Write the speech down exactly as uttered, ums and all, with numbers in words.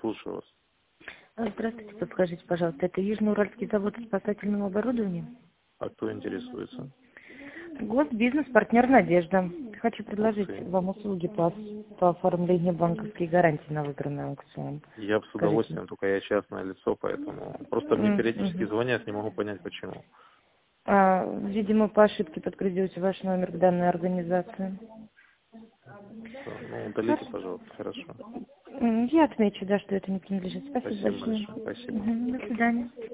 слушаю вас. А, Здравствуйте, подскажите, пожалуйста, это Южноуральский завод спасательного оборудования? А кто интересуется? Госбизнес, партнер «Надежда». Хочу Ух предложить ты. вам услуги по, по оформлению банковской гарантии на выигранный аукцион. Я бы с Скажите. удовольствием, только я частное лицо, поэтому просто мне М, периодически мгм. звонят, не могу понять почему. А, видимо, по ошибке подгрузите ваш номер к данной организации. Что, ну, удалите, Хорошо. пожалуйста, хорошо. М, Я отмечу, да, что это не принадлежит. Спасибо Спасибо большое. большое, спасибо. Мгм, До свидания.